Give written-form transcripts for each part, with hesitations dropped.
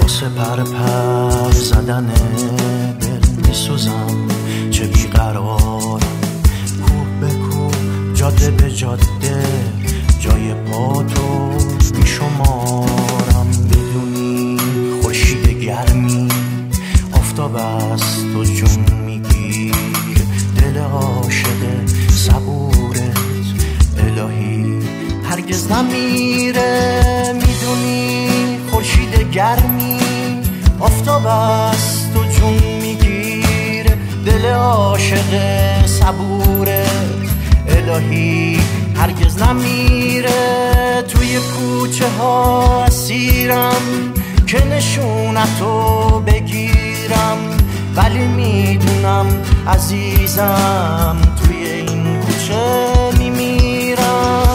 واسه پر زدن دل میسوزم، چه بیقرارم، کوه به کوه جاده به جاده، جای پا تو میشمارم. بدونی خورشید گرمی آفتاب است و جون میگیر، دل عاشق صبورت الهی هرگز نمیره. میدونی خورشید گرمی آفتاب است و جون میگیر، دل عاشق صبورت الهی هرگز نمیره. توی کوچه ها اسیرم که نشونتو بگیرم، ولی میدونم عزیزم توی این کوچه میمیرم.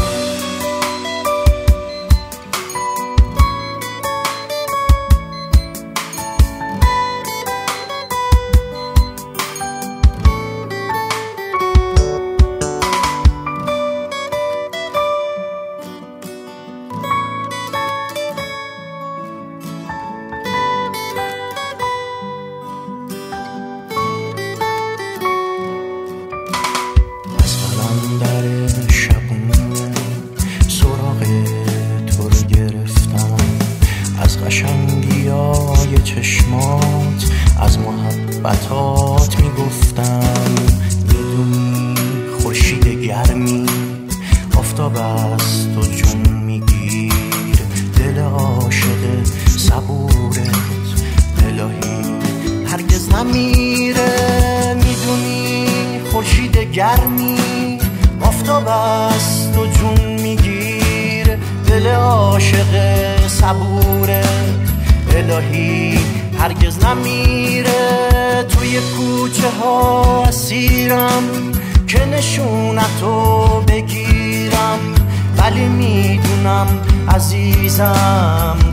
قشنگیای چشمات از محبتات میگفتم. میدونی خورشید گرمی آفتاب است و جون میگیر، دل عاشق صبورت الهی هرگز نمیره. میدونی خورشید گرمی آفتاب است و جون میگیر، دل عاشق صبورت الهی هرگز نمیره. توی کوچه ها اسیرم که نشونتو بگیرم، ولی میدونم عزیزم